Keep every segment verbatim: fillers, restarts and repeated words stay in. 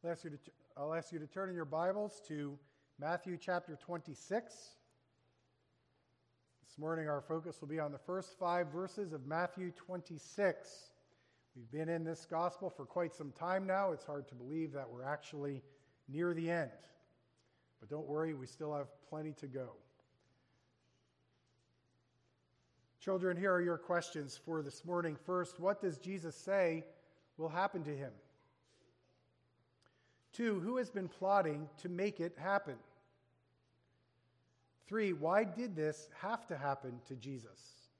I'll ask you to, I'll ask you to turn in your Bibles to Matthew chapter twenty-six. This morning our focus will be on the first five verses of Matthew twenty-six. We've been in this gospel for quite some time now. It's hard to believe that we're actually near the end. But don't worry, we still have plenty to go. Children, here are your questions for this morning. First, what does Jesus say will happen to him? Two, who has been plotting to make it happen? Three, why did this have to happen to Jesus?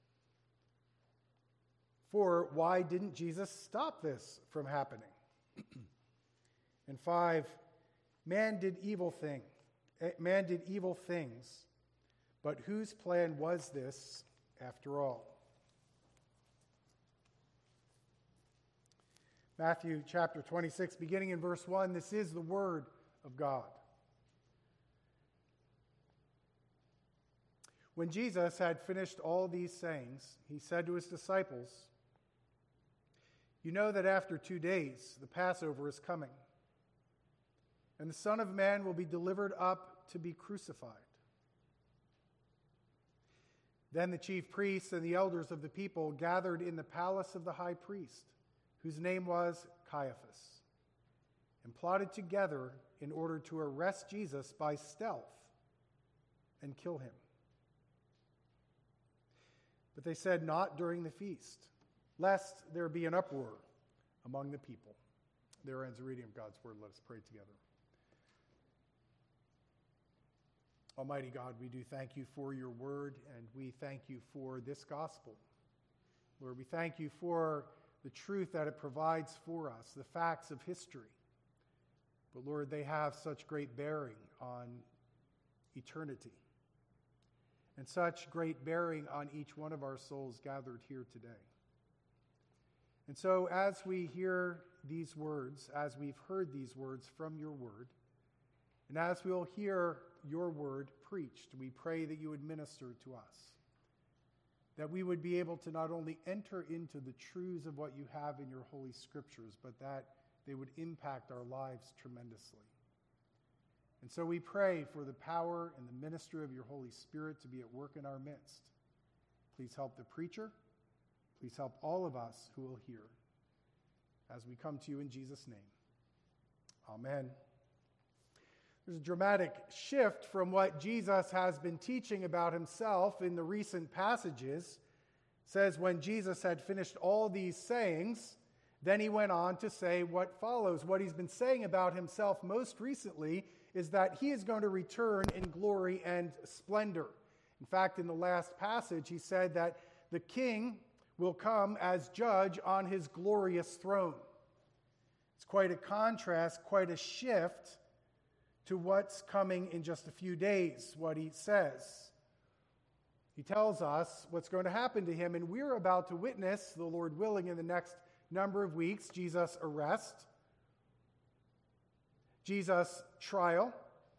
Four, why didn't Jesus stop this from happening? And five, man did evil thing. Man did evil things, but whose plan was this after all? Matthew chapter twenty-six, beginning in verse one, this is the word of God. When Jesus had finished all these sayings, he said to his disciples, "You know that after two days the Passover is coming, and the Son of Man will be delivered up to be crucified." Then the chief priests and the elders of the people gathered in the palace of the high priest, whose name was Caiaphas, and plotted together in order to arrest Jesus by stealth and kill him. But they said, "Not during the feast, lest there be an uproar among the people." There ends the reading of God's word. Let us pray together. Almighty God, we do thank you for your word, and we thank you for this gospel. Lord, we thank you for the truth that it provides for us, the facts of history. But Lord, they have such great bearing on eternity, and such great bearing on each one of our souls gathered here today. And so as we hear these words, as we've heard these words from your word, and as we'll hear your word preached, we pray that you would minister to us, that we would be able to not only enter into the truths of what you have in your holy scriptures, but that they would impact our lives tremendously. And so we pray for the power and the ministry of your Holy Spirit to be at work in our midst. Please help the preacher. Please help all of us who will hear, as we come to you in Jesus' name. Amen. There's a dramatic shift from what Jesus has been teaching about himself in the recent passages. It says, when Jesus had finished all these sayings, then he went on to say what follows. What he's been saying about himself most recently is that he is going to return in glory and splendor. In fact, in the last passage, he said that the king will come as judge on his glorious throne. It's quite a contrast, quite a shift to what's coming in just a few days, what he says. He tells us what's going to happen to him, and we're about to witness, the Lord willing, in the next number of weeks, Jesus' arrest, Jesus' trial,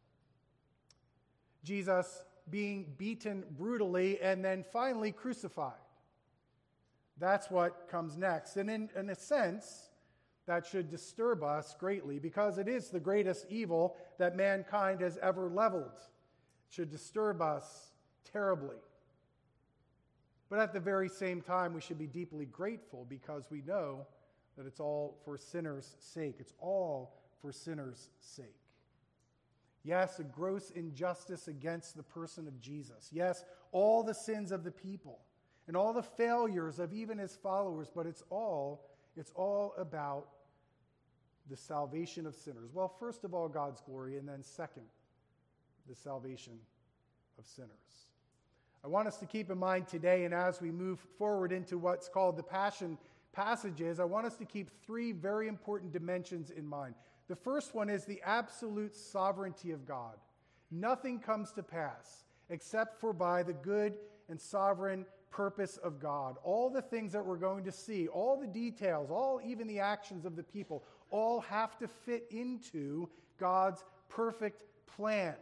Jesus being beaten brutally, and then finally crucified. That's what comes next. And in, in a sense, that should disturb us greatly, because it is the greatest evil that mankind has ever leveled. It should disturb us terribly. But at the very same time, we should be deeply grateful, because we know that it's all for sinners' sake. It's all for sinners' sake. Yes, a gross injustice against the person of Jesus. Yes, all the sins of the people and all the failures of even his followers, but it's all It's all about the salvation of sinners. Well, first of all, God's glory, and then second, the salvation of sinners. I want us to keep in mind today, and as we move forward into what's called the Passion passages, I want us to keep three very important dimensions in mind. The first one is the absolute sovereignty of God. Nothing comes to pass except for by the good and sovereign purpose of God. All the things that we're going to see, all the details, all even the actions of the people, all have to fit into God's perfect plan.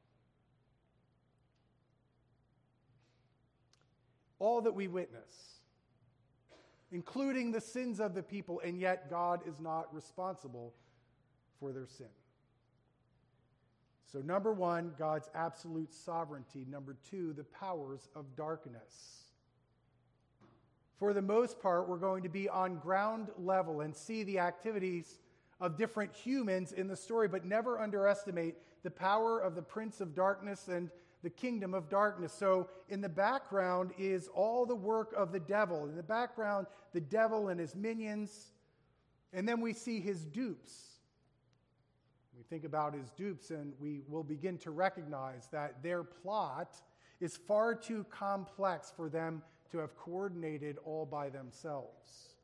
All that we witness, including the sins of the people, and yet God is not responsible for their sin. So number one, God's absolute sovereignty. Number two, the powers of darkness. For the most part, we're going to be on ground level and see the activities of different humans in the story, but never underestimate the power of the prince of darkness and the kingdom of darkness. So in the background is all the work of the devil. In the background, the devil and his minions. And then we see his dupes. We think about his dupes and we will begin to recognize that their plot is far too complex for them to have coordinated all by themselves.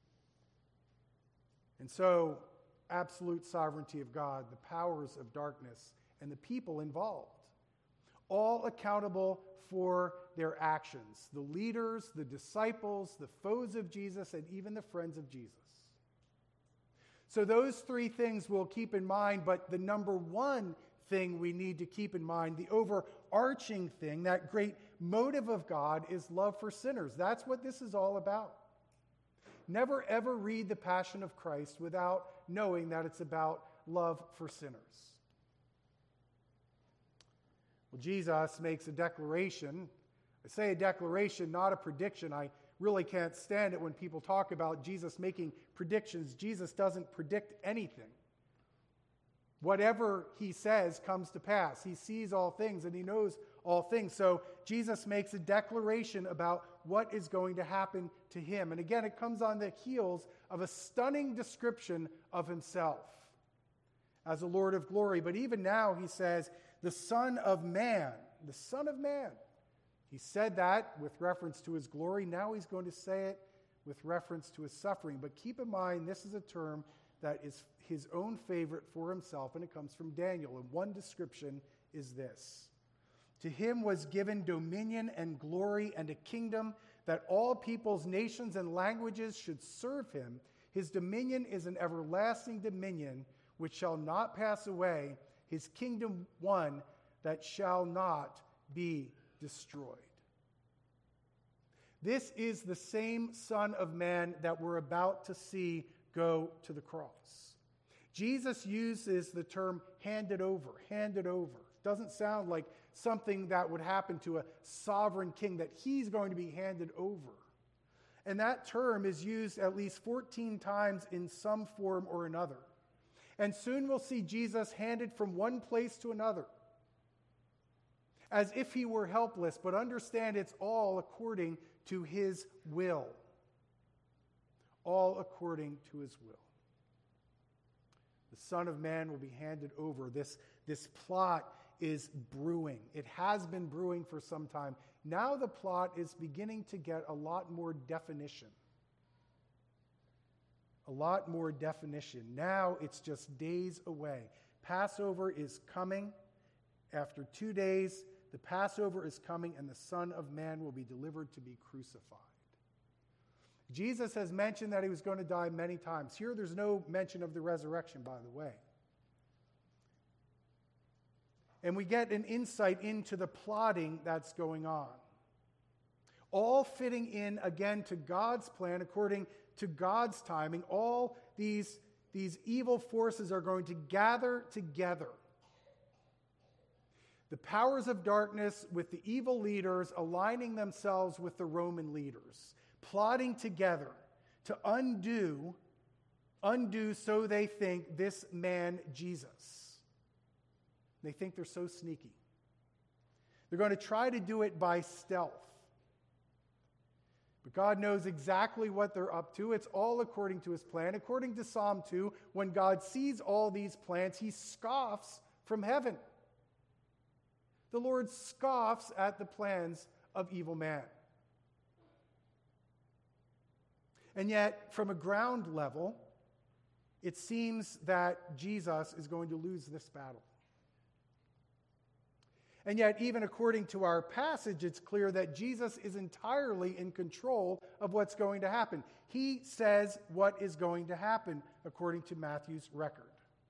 And so, absolute sovereignty of God, the powers of darkness, and the people involved, all accountable for their actions. The leaders, the disciples, the foes of Jesus, and even the friends of Jesus. So those three things we'll keep in mind, but the number one thing we need to keep in mind, the overarching thing, that great motive of God, is love for sinners. That's what this is all about. Never ever read the Passion of Christ without knowing that it's about love for sinners. Well, Jesus makes a declaration. I say a declaration, not a prediction. I really can't stand it when people talk about Jesus making predictions. Jesus doesn't predict anything. Whatever he says comes to pass. He sees all things and he knows all things. So Jesus makes a declaration about what is going to happen to him. And again, it comes on the heels of a stunning description of himself as a Lord of glory. But even now he says, the Son of Man, the Son of Man. He said that with reference to his glory. Now he's going to say it with reference to his suffering. But keep in mind, this is a term that is his own favorite for himself, and it comes from Daniel. And one description is this: to him was given dominion and glory and a kingdom that all peoples, nations, and languages should serve him. His dominion is an everlasting dominion which shall not pass away, his kingdom one that shall not be destroyed. This is the same Son of Man that we're about to see go to the cross. Jesus uses the term handed over, handed over. Doesn't sound like something that would happen to a sovereign king, that he's going to be handed over. And that term is used at least fourteen times in some form or another. And soon we'll see Jesus handed from one place to another, as if he were helpless, but understand it's all according to his will. All according to his will. The Son of Man will be handed over. This, this plot is brewing. It has been brewing for some time. Now the plot is beginning to get a lot more definition. A lot more definition. Now it's just days away. Passover is coming. After two days, the Passover is coming, and the Son of Man will be delivered to be crucified. Jesus has mentioned that he was going to die many times. Here, there's no mention of the resurrection, by the way. And we get an insight into the plotting that's going on. All fitting in, again, to God's plan, according to God's timing. All these, these evil forces are going to gather together. The powers of darkness with the evil leaders aligning themselves with the Roman leaders, plotting together to undo, undo so they think this man Jesus. They think they're so sneaky. They're going to try to do it by stealth. But God knows exactly what they're up to. It's all according to his plan. According to Psalm two, when God sees all these plans, he scoffs from heaven. The Lord scoffs at the plans of evil man. And yet, from a ground level, it seems that Jesus is going to lose this battle. And yet, even according to our passage, it's clear that Jesus is entirely in control of what's going to happen. He says what is going to happen according to Matthew's record.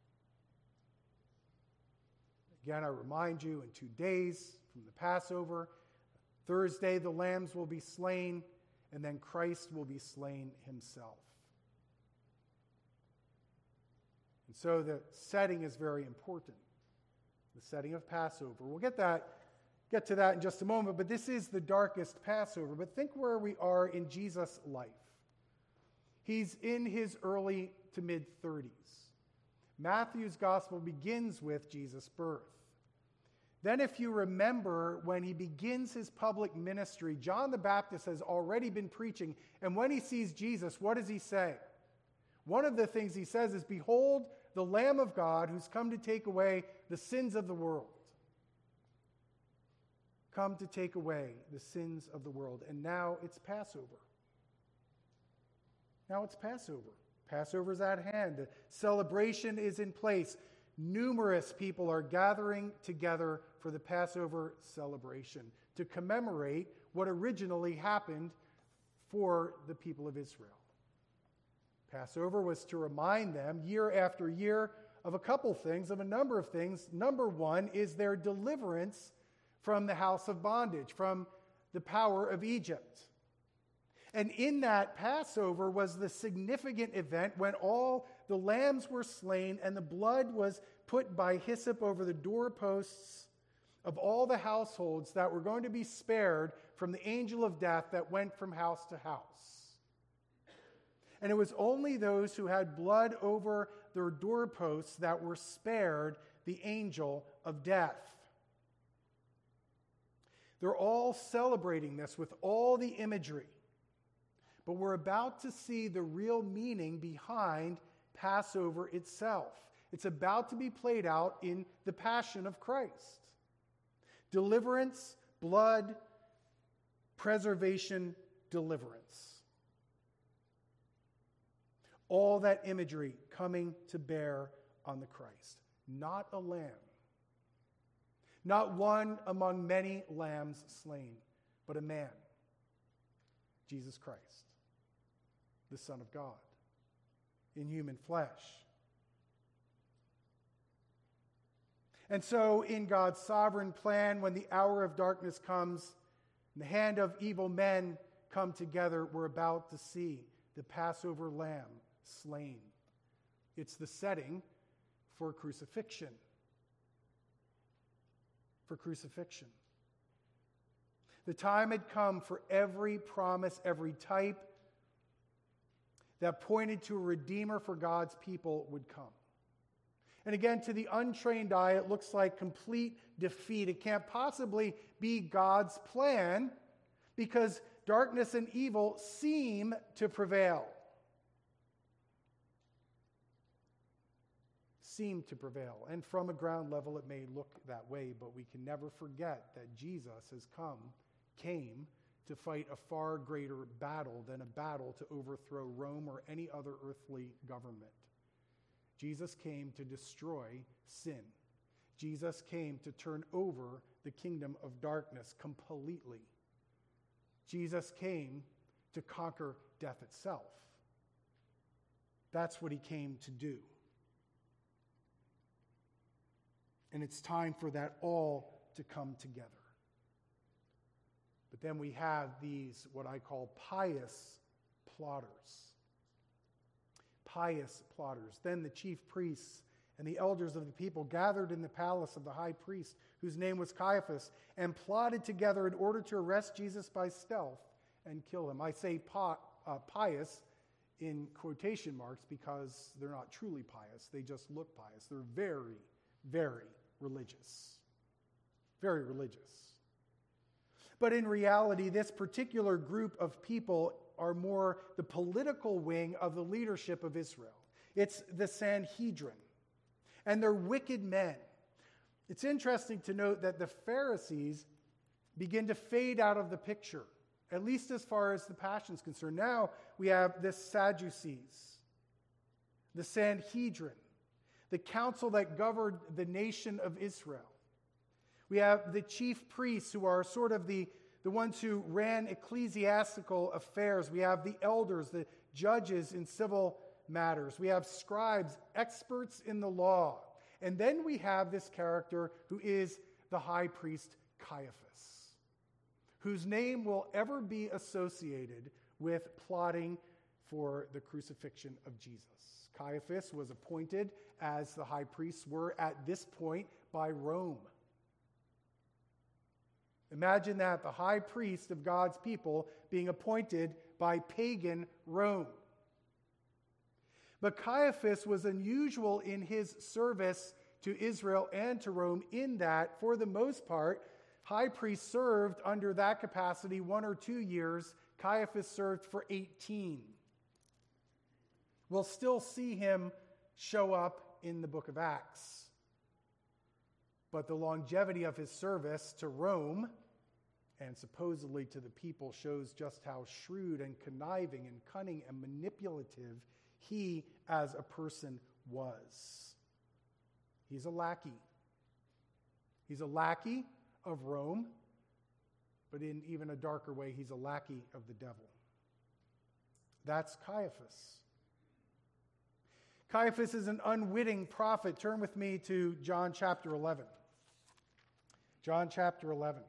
Again, I remind you, in two days from the Passover, Thursday the lambs will be slain, and then Christ will be slain himself. And so the setting is very important. The setting of Passover. We'll get that, get to that in just a moment, but this is the darkest Passover. But think where we are in Jesus' life. He's in his early to mid-thirties. Matthew's gospel begins with Jesus' birth. Then if you remember, when he begins his public ministry, John the Baptist has already been preaching, and when he sees Jesus, what does he say? One of the things he says is, "Behold, the Lamb of God who's come to take away the sins of the world." Come to take away the sins of the world. And now it's Passover. Now it's Passover. Passover's at hand. The celebration is in place. Numerous people are gathering together for the Passover celebration to commemorate what originally happened for the people of Israel. Passover was to remind them year after year of a couple things, of a number of things. Number one is their deliverance from the house of bondage, from the power of Egypt. And in that Passover was the significant event when all the lambs were slain and the blood was put by hyssop over the doorposts of all the households that were going to be spared from the angel of death that went from house to house. And it was only those who had blood over their doorposts that were spared the angel of death. They're all celebrating this with all the imagery. But we're about to see the real meaning behind Passover itself. It's about to be played out in the Passion of Christ. Deliverance, blood, preservation, deliverance. All that imagery coming to bear on the Christ. Not a lamb. Not one among many lambs slain, but a man. Jesus Christ, the Son of God, in human flesh. And so, in God's sovereign plan, when the hour of darkness comes, and the hand of evil men come together, we're about to see the Passover lamb slain. It's the setting for crucifixion. For crucifixion. The time had come for every promise, every type that pointed to a Redeemer for God's people would come. And again, to the untrained eye, it looks like complete defeat. It can't possibly be God's plan because darkness and evil seem to prevail. Seem to prevail. And from a ground level, it may look that way, but we can never forget that Jesus has come, came to fight a far greater battle than a battle to overthrow Rome or any other earthly government. Jesus came to destroy sin. Jesus came to turn over the kingdom of darkness completely. Jesus came to conquer death itself. That's what he came to do. And it's time for that all to come together. But then we have these, what I call pious plotters. Pious plotters. Then the chief priests and the elders of the people gathered in the palace of the high priest, whose name was Caiaphas, and plotted together in order to arrest Jesus by stealth and kill him. I say pot, uh, pious in quotation marks because they're not truly pious. They just look pious. They're very, very religious. Very religious. But in reality, this particular group of people are more the political wing of the leadership of Israel. It's the Sanhedrin. And they're wicked men. It's interesting to note that the Pharisees begin to fade out of the picture, at least as far as the Passion is concerned. Now we have the Sadducees, the Sanhedrin, the council that governed the nation of Israel. We have the chief priests, who are sort of the, the ones who ran ecclesiastical affairs. We have the elders, the judges in civil matters. We have scribes, experts in the law. And then we have this character who is the high priest Caiaphas, whose name will ever be associated with plotting for the crucifixion of Jesus. Caiaphas was appointed, as the high priests were at this point, by Rome. Imagine that, the high priest of God's people being appointed by pagan Rome. But Caiaphas was unusual in his service to Israel and to Rome in that, for the most part, high priests served under that capacity one or two years. Caiaphas served for eighteen. We'll still see him show up in the book of Acts. But the longevity of his service to Rome and supposedly to the people shows just how shrewd and conniving and cunning and manipulative he as a person was. He's a lackey. He's a lackey of Rome, but in even a darker way, he's a lackey of the devil. That's Caiaphas. Caiaphas is an unwitting prophet. Turn with me to John chapter eleven. John chapter eleven.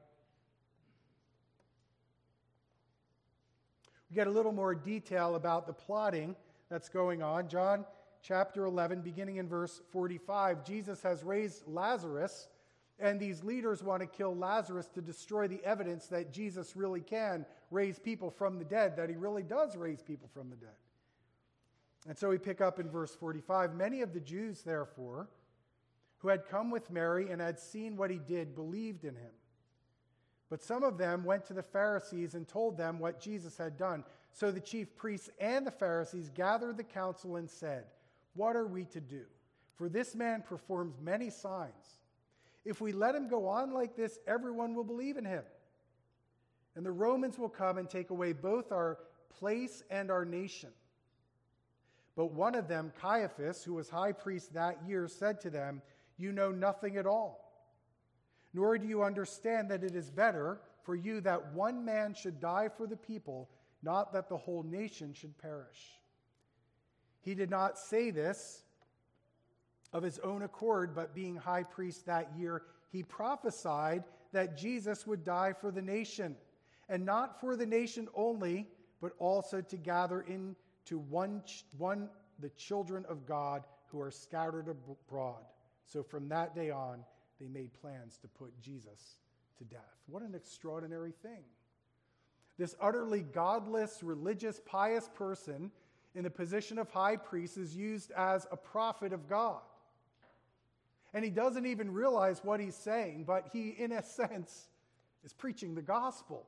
We get a little more detail about the plotting that's going on. John chapter eleven, beginning in verse forty-five. Jesus has raised Lazarus, and these leaders want to kill Lazarus to destroy the evidence that Jesus really can raise people from the dead, that he really does raise people from the dead. And so we pick up in verse forty-five. Many of the Jews, therefore, who had come with Mary and had seen what he did, believed in him. But some of them went to the Pharisees and told them what Jesus had done. So the chief priests and the Pharisees gathered the council and said, "What are we to do? For this man performs many signs. If we let him go on like this, everyone will believe in him. And the Romans will come and take away both our place and our nation." But one of them, Caiaphas, who was high priest that year, said to them, "You know nothing at all, nor do you understand that it is better for you that one man should die for the people, not that the whole nation should perish." He did not say this of his own accord, but being high priest that year, he prophesied that Jesus would die for the nation, and not for the nation only, but also to gather into one, one the children of God who are scattered abroad. So from that day on, they made plans to put Jesus to death. What an extraordinary thing. This utterly godless, religious, pious person in the position of high priest is used as a prophet of God. And he doesn't even realize what he's saying, but he, in a sense, is preaching the gospel.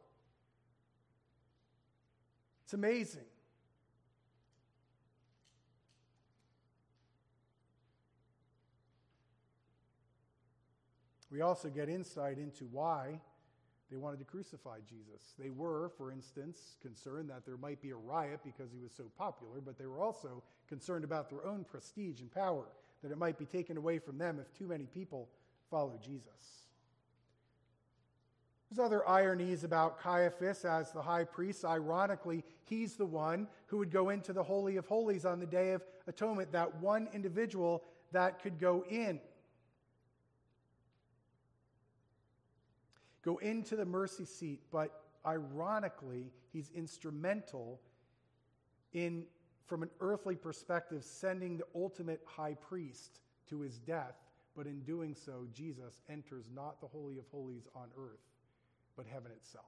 It's amazing. We also get insight into why they wanted to crucify Jesus. They were, for instance, concerned that there might be a riot because he was so popular, but they were also concerned about their own prestige and power, that it might be taken away from them if too many people follow Jesus. There's other ironies about Caiaphas as the high priest. Ironically, he's the one who would go into the Holy of Holies on the Day of Atonement, that one individual that could go in. Go into the mercy seat, but ironically, he's instrumental in, from an earthly perspective, sending the ultimate high priest to his death. But in doing so, Jesus enters not the Holy of Holies on earth, but heaven itself.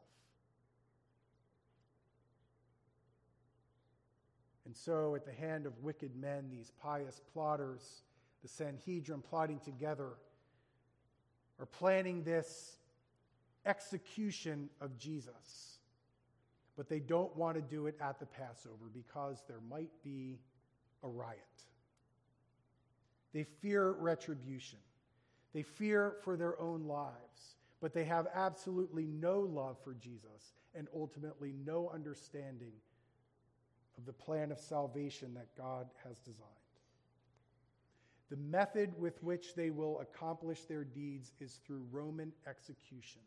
And so, at the hand of wicked men, these pious plotters, the Sanhedrin plotting together, are planning this execution of Jesus. But they don't want to do it at the Passover because there might be a riot. They fear retribution. They fear for their own lives. But they have absolutely no love for Jesus and ultimately no understanding of the plan of salvation that God has designed. The method with which they will accomplish their deeds is through Roman execution.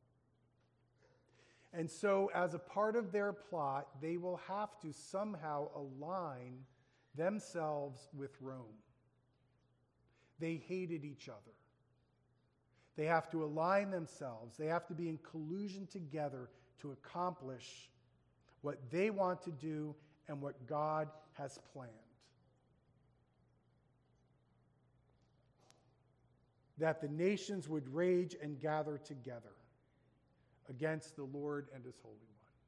And so, as a part of their plot, they will have to somehow align themselves with Rome. They hated each other. They have to align themselves. They have to be in collusion together to accomplish what they want to do and what God has planned. that the nations would rage and gather together against the Lord and his Holy One.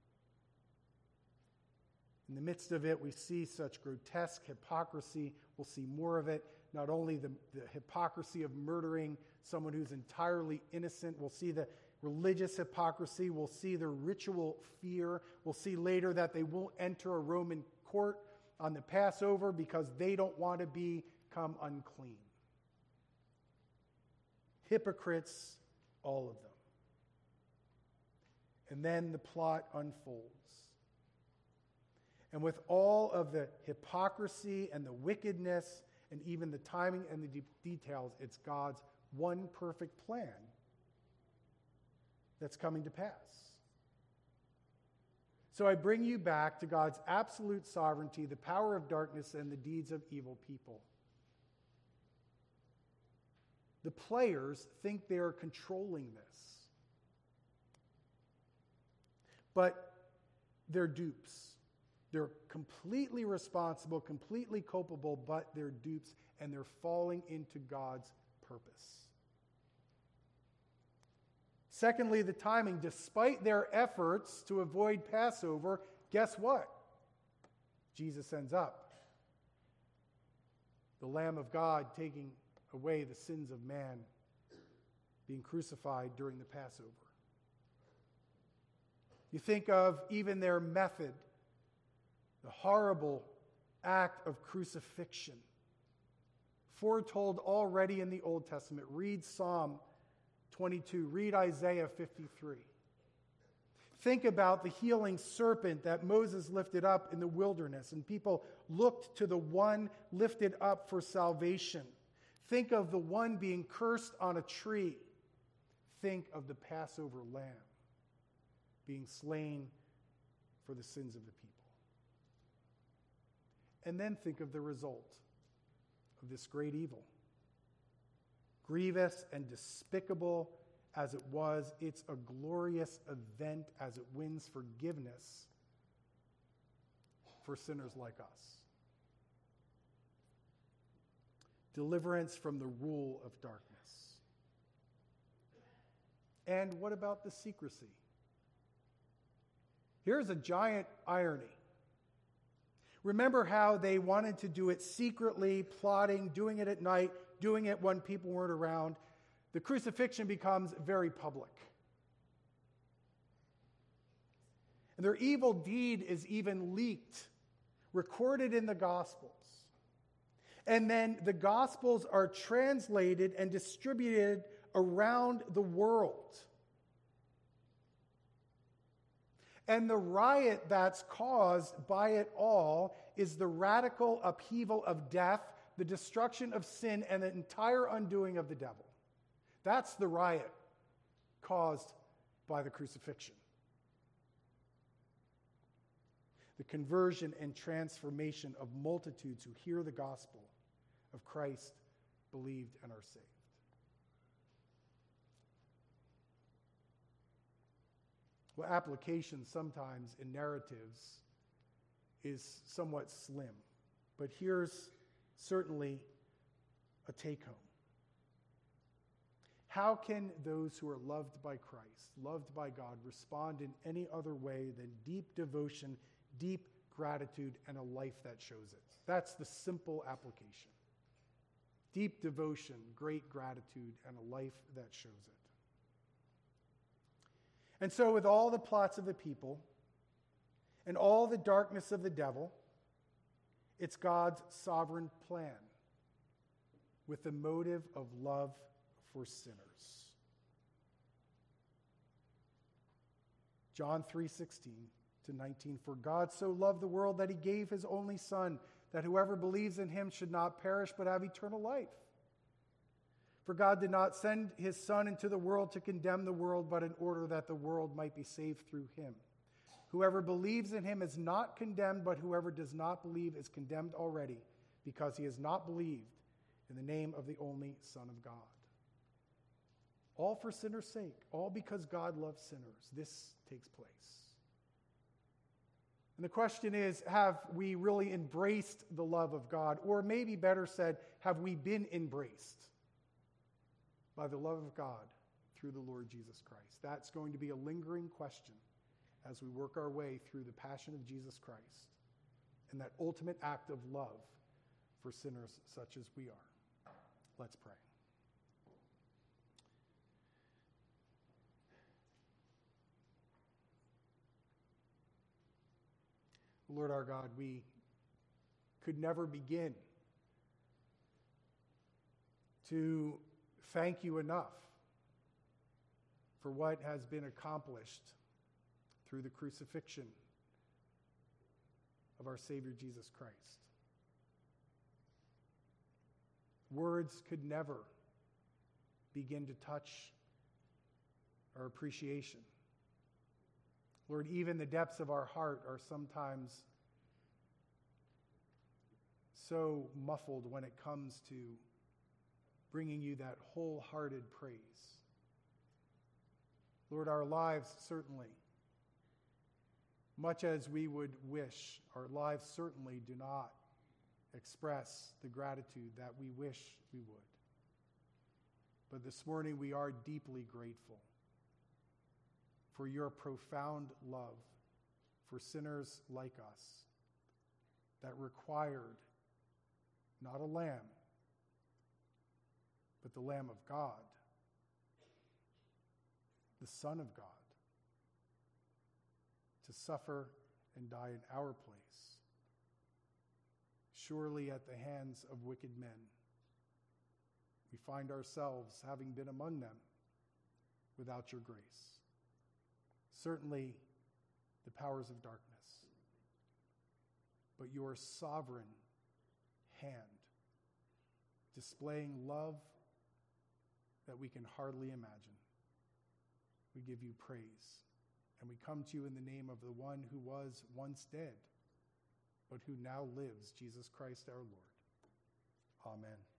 In the midst of it, we see such grotesque hypocrisy. We'll see more of it. Not only the, the hypocrisy of murdering someone who's entirely innocent, we'll see the religious hypocrisy. We'll see the ritual fear. We'll see later that they won't enter a Roman court on the Passover because they don't want to become unclean. Hypocrites, all of them. And then the plot unfolds. And with all of the hypocrisy and the wickedness and even the timing and the de- details, it's God's one perfect plan that's coming to pass. So I bring you back to God's absolute sovereignty, the power of darkness, and the deeds of evil people. The players think they are controlling this, but they're dupes. They're completely responsible, completely culpable, but they're dupes, and they're falling into God's purpose. Secondly, the timing. Despite their efforts to avoid Passover, guess what? Jesus ends up. The Lamb of God taking away the sins of man, being crucified during the Passover. You think of even their method, the horrible act of crucifixion, foretold already in the Old Testament. Read Psalm twenty-two. Read Isaiah fifty-three. Think about the healing serpent that Moses lifted up in the wilderness, and people looked to the one lifted up for salvation. Think of the one being cursed on a tree. Think of the Passover lamb being slain for the sins of the people. And then think of the result of this great evil. Grievous and despicable as it was, it's a glorious event as it wins forgiveness for sinners like us. Deliverance from the rule of darkness. And what about the secrecy? Here's a giant irony. Remember how they wanted to do it secretly, plotting, doing it at night, doing it when people weren't around. The crucifixion becomes very public. And their evil deed is even leaked, recorded in the Gospels. And then the Gospels are translated and distributed around the world. And the riot that's caused by it all is the radical upheaval of death, the destruction of sin, and the entire undoing of the devil. That's the riot caused by the crucifixion. The conversion and transformation of multitudes who hear the gospel of Christ, believed, and are saved. Well, application sometimes in narratives is somewhat slim, but here's certainly a take-home. How can those who are loved by Christ, loved by God, respond in any other way than deep devotion, deep gratitude, and a life that shows it? That's the simple application. Deep devotion, great gratitude, and a life that shows it. And so with all the plots of the people and all the darkness of the devil, it's God's sovereign plan with the motive of love for sinners. John three sixteen to nineteen, for God so loved the world that he gave his only Son, that whoever believes in him should not perish but have eternal life. For God did not send his Son into the world to condemn the world, but in order that the world might be saved through him. Whoever believes in him is not condemned, but whoever does not believe is condemned already, because he has not believed in the name of the only Son of God. All for sinners' sake, all because God loves sinners. This takes place. And the question is, have we really embraced the love of God? Or maybe better said, have we been embraced? by the love of God through the Lord Jesus Christ? That's going to be a lingering question as we work our way through the passion of Jesus Christ and that ultimate act of love for sinners such as we are. Let's pray. Lord our God, we could never begin to thank you enough for what has been accomplished through the crucifixion of our Savior Jesus Christ. Words could never begin to touch our appreciation. Lord, even the depths of our heart are sometimes so muffled when it comes to bringing you that wholehearted praise. Lord, our lives certainly, much as we would wish, our lives certainly do not express the gratitude that we wish we would. But this morning we are deeply grateful for your profound love for sinners like us that required not a lamb, but the Lamb of God, the Son of God, to suffer and die in our place, surely at the hands of wicked men. We find ourselves, having been among them, without your grace. Certainly the powers of darkness, but your sovereign hand displaying love that we can hardly imagine. We give you praise, and we come to you in the name of the one who was once dead, but who now lives, Jesus Christ our Lord. Amen.